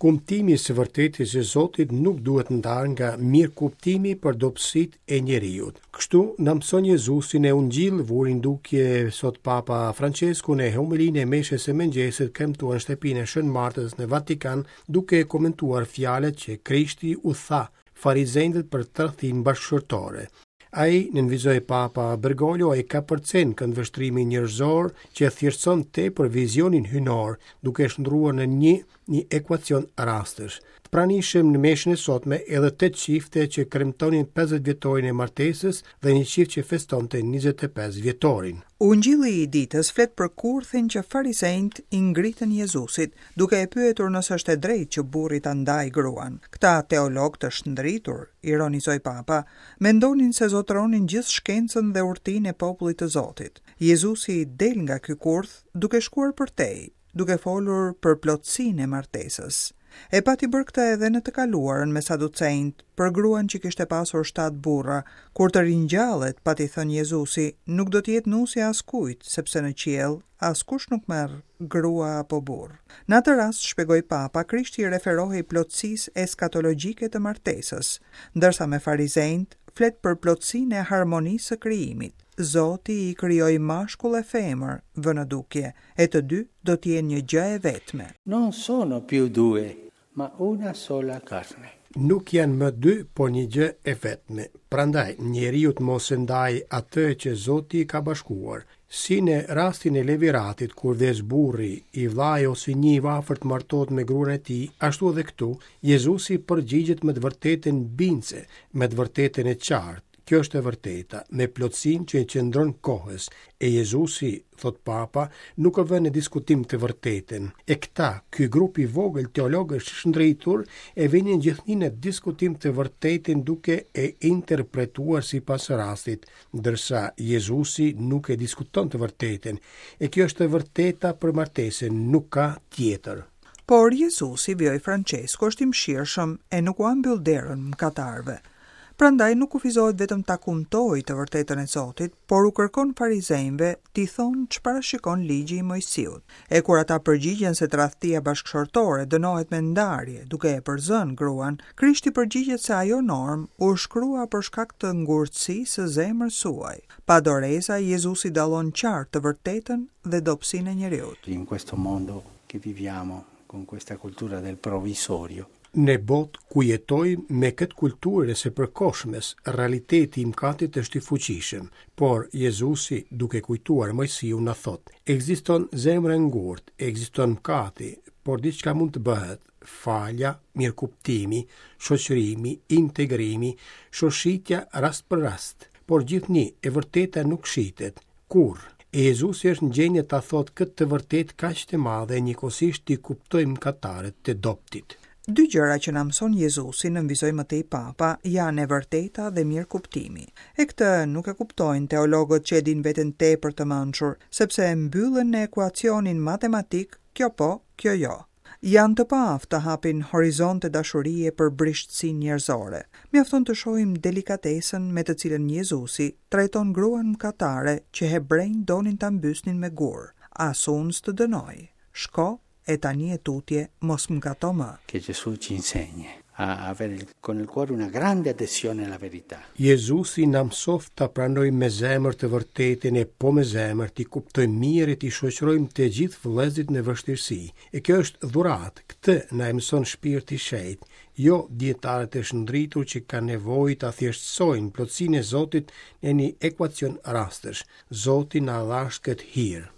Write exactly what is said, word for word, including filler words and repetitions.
Kuptimi së vërtetës së Zotit nuk duhet ndarë nga mirë kuptimi për dobësitë e njeriut. Kështu na mëson Jezusi në Ungjil, vurin duke sot Papa Francesku në homilinë e meshës së mëngjesit kremtuar në shtëpinë e Shën Martës në Vatikan, duke komentuar fjalët që Krishti u tha farizejve për tradhtim bashkëshortore. Ai nënvizoi Papa Bergoglio ai ka përcen këndvështrimin njerëzor që thjeshtëson tepër vizionin hynor, duke shndruar në një një ekuacion rastësh. Të pranishëm në meshën e sotme edhe tetë çifte që kremtonin pesëdhjetë vjetorin e martesës dhe një çift që festonte njëzet e pesë vjetorin. Ungjilli i ditës flet për kurthin që farizejt i ngritën Jezusit, duke e pyetur nëse është e drejtë që burri ta ndajë gruan. Këta teolog të shndritur, ironizoi Papa, mendonin se zotëronin gjithë shkencën dhe urtinë e popullit të Zotit. Jezusi del nga ky kurth duke shkuar përtej, duke folur për plotësinë e martesës. E pati bërë këtë edhe në të kaluarën me saducejt për gruan që kishte pasur shtatë burra, kur të ringjallet, pati thënë Jezusi, nuk do t'jetë nusja askujt, sepse në qiell askush nuk merr grua apo burr. Në atë rast, shpjegoi Papa, Krishti referohej plotësisë eskatologjike të martesës, ndërsa me farizejt flet për plotësinë e harmonisë së krijimit. Zoti i krijoi mashkull e femër, vënë dukje, e të dy do të jenë një gjë e vetme. Non sono più due, ma una sola carne. Nuk janë më dy, por një gjë e vetme. Prandaj, njeriu të mos e ndajë atë që Zoti ka bashkuar. Si në rastin e leviratit, kur vdes burri, i vllai ose një i afërt martohet me gruan e tij, ashtu edhe këtu, Jezusi përgjigjet me të vërtetën bindse, me të vërtetën e qartë. Kjo është e vërteta, me plotësinë që e qëndron kohës, e Jezusi, thot Papa, nuk e vën në diskutim të vërtetën. E këta, ky grup i vogël teologësh shndritur, e vinin gjithnjë në diskutim të vërtetën duke e interpretuar sipas rastit, ndërsa Jezusi nuk e diskuton të vërtetën, e kjo është e vërteta për martesën, nuk ka tjetër. Por Jezusi, vjoj Francesco, është i mëshirshëm e nuk u ambyll derën mëkatarëve. Prandaj nuk kufizohet vetëm ta kumtojë të vërtetën e Zotit, por u kërkon farizejve t'i thonë çfarë shikon ligji i Mojsiut. E kur ata përgjigjen se tradhtia bashkëshortore dënohet me ndarje, duke e përzën gruan, Krishti përgjigjet se ajo normë u shkrua për shkak të ngurtësisë së zemrës suaj. Pa doreza, Jezusi dallon qartë të vërtetën dhe dobësinë e njeriut. In questo mondo che viviamo con questa cultura del provvisorio. Në botë ku jetojmë me këtë kulturë së përkohshmes, realiteti i mkatit është i fuqishëm, por Jezusi, duke kujtuar Mojsiu, na thot: ekziston zemra e ngurtë, ekziston mkati, por diçka mund të bëhet: falja, mirëkuptimi, shoqërimi, integrimi, shoshitja rast për rast. Por gjithnjë e vërteta nuk shitet kurr. E Jezusi është në gjendje ta thotë këtë të vërtetë kaq të madhe, njëkohësisht i kuptojmë mëkatarët të dobtit. Dy gjëra që na mëson Jezusi, nënvizoi më tej Papa, janë e vërteta dhe mirëkuptimi. E këtë nuk e kuptojnë teologët që e din veten tepër të mençur, sepse e mbyllën në ekuacionin matematik, kjo po, kjo jo. Janë të paaftë të hapin horizonte dashurie për brishtësinë njerëzore. Mjafton të shohim delikatesën me të cilën Jezusi trajton gruan mëkatare që hebrejt donin ta mbysnin me gur. As unë s'të dënoj. Shko e tani e tutje mos mëkato më. Che Gesù ci insegna a avere con il cuore una grande adesione alla verità. Jezusi na mësoft ta pranojmë me zemër të vërtetën, e po me zemër t'i kuptojmë mirë e t'i shoqërojmë të gjithë vëllezërit në vështirësi. E kjo është dhuratë, këtë na e mëson shpirti i shenjtë, jo dietarët e shndritur që kanë nevojë ta thjeshtësojnë plotësinë e Zotit në një ekuacion rastësh. Zoti na dhash këtë hir.